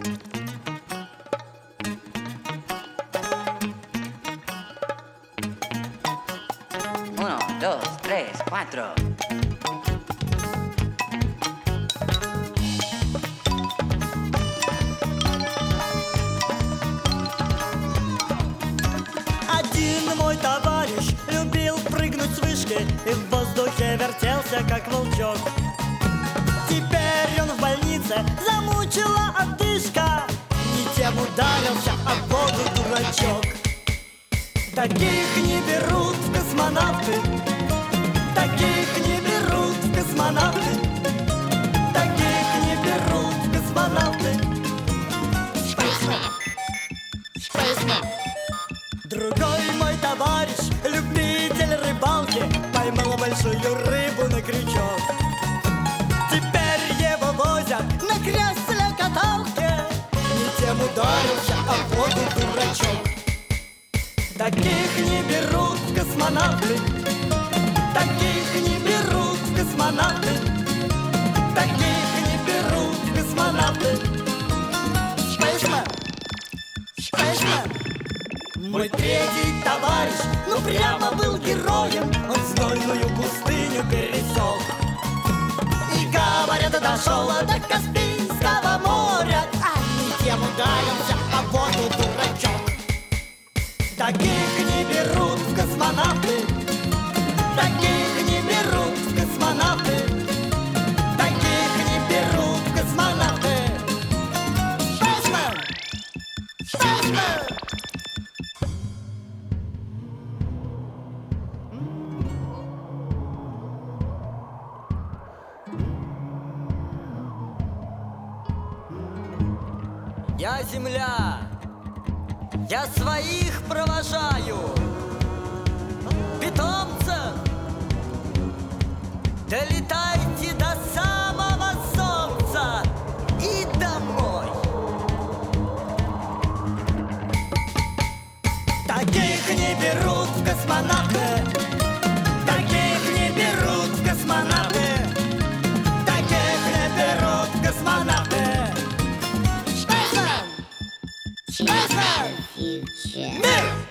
Uno, dos, tres, cuatro. Один мой товарищ любил прыгнуть с вышки и в воздухе вертелся, как волчок. Теперь он в больнице, замучила одышка, не тем ударился, а в воду дурачок. Таких не берут в космонавты, таких не берут в космонавты, таких не берут в космонавты. Spaceman. Другой мой товарищ, любитель рыбалки, поймал большую рыбу на крючок. Теперь его возят на кресле-каталке, не тем ударился, а в воду дурачок. Таких не берут в космонавты, таких не берут в космонавты, таких не берут в космонавты. Spaceman. Мой третий товарищ, ну прямо был героем, он знойную пустыню пересек. И, говорят, дошел до Каспийского моря, а не тем ударился, а в воду дурачок. Таких не берут в космонавты, таких не берут в космонавты, таких не берут в космонавты. Spaceman. Я земля, я своих провожаю, питомцев, долетайте до самого солнца и домой. Таких не берут в космонавты, таких не берут в космонавты, таких не берут в космонавты. Spaceman! Future. Мир!